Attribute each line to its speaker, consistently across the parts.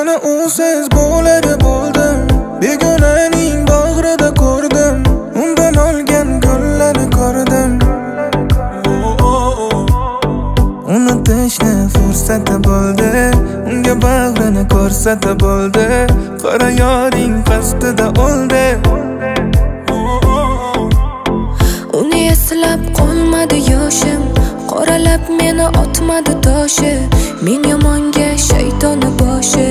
Speaker 1: Yana usiz bo'ladi bo'ldim, begonaning bag'rida ko'rdim, undan olgan gullarni ko'rdim. Unutishni fursati bo'ldi, unga bag'rini ko'rsatib bo'ldi. Qara yoring qasdida o'ldi.
Speaker 2: Uni eslab qolmadi yoshim, qoralab meni otmadi toshi. Men yomonga shaytoni boshi.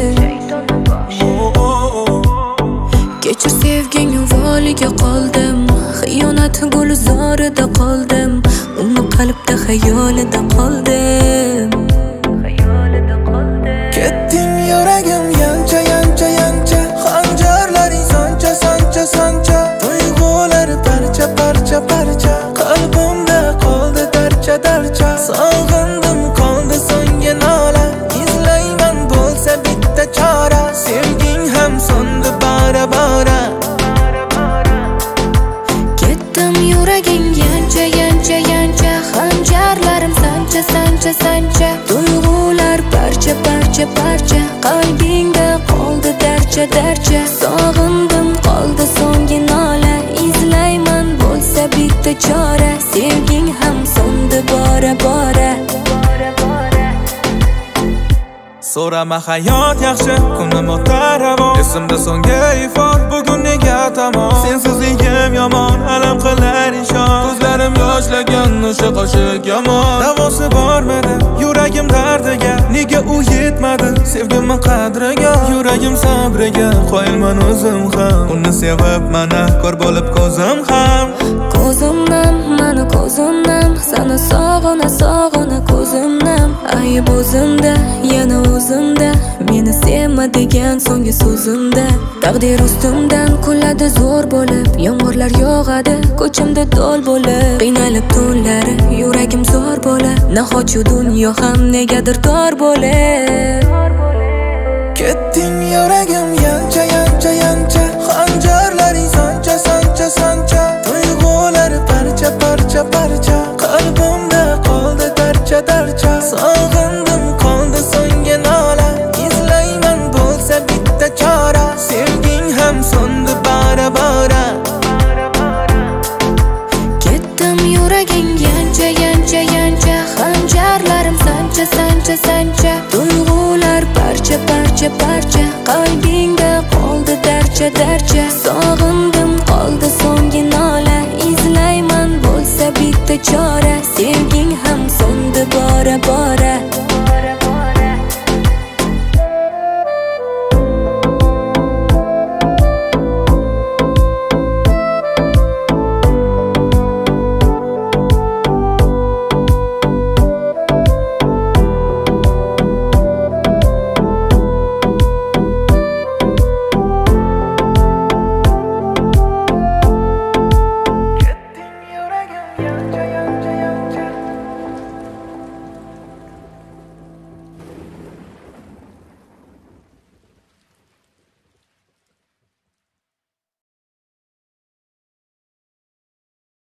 Speaker 2: Kechir sevging uvoliga qoldim, xiyonat gulzorida qoldim, uni qalbda xayolida qoldim.
Speaker 1: Ketding yuragim yancha yancha yancha, xanjarlaring sancha sancha sancha, tuyg'ular parcha parcha parcha, qalbimda qoldi darcha darcha. Sog'indim qoldi so'nggi nola, izlayman bo'lsa bitta chora, sevging ham so'ndi bora bora.
Speaker 2: Ketdim yuraging yancha yancha yancha, xanjarlarim sancha sancha sancha, tuyg'ular parcha parcha parcha, qalbingda qoldi darcha darcha. Sog'indim qoldi so'nggi nola, izlayman bo'lsa bitta chora, sevging ham so'ndi bora bora.
Speaker 1: So'rama hayot yaxshi, kunim o'tar ravon, esimda so'nggi ifor, bugun nega tamom. Sensizligim yomon, alam qilar ishon, ko'zlarim yoshlagan o'sha qoshiq yomon. Davosi bormidi yuragim dardiga, nega u yetmadi sevgimni qadriga. Yuragim sabriga qoyilman o'zim ham, uni sevib mana ko'r bo'lib ko'zim ham.
Speaker 2: Ko'zimdan mani ko'zimdan, seni sog'ina sog'ina ko'zimdan. Ayb o'zimda, yana o'zimda, meni sevma degan so'nggi so'zimda. Taqdir ustimdan kuladi zo'r bo'lib, yomg'irlar yog'adi ko'chimda do'l bo'lib. Qiynalib tunlari yuragim zo'r bo'lib, nahot dunyo ham negadir tor bo'lib.
Speaker 1: Ketding yuragim yancha yancha yancha, xanjarlaring sancha sancha sancha, tuyg'ular parcha parcha parcha, qalbimda qoldi darcha darcha. Sog'indim qoldi so'nggi nola, izlayman bo'lsa bitta chora, sevging ham so'ndi bora bora.
Speaker 2: Ketdim yuraging yancha yancha yancha, xanjarlarim sancha sancha sancha, tuyg'ular parcha parcha parcha, qalbingda qoldi darcha darcha.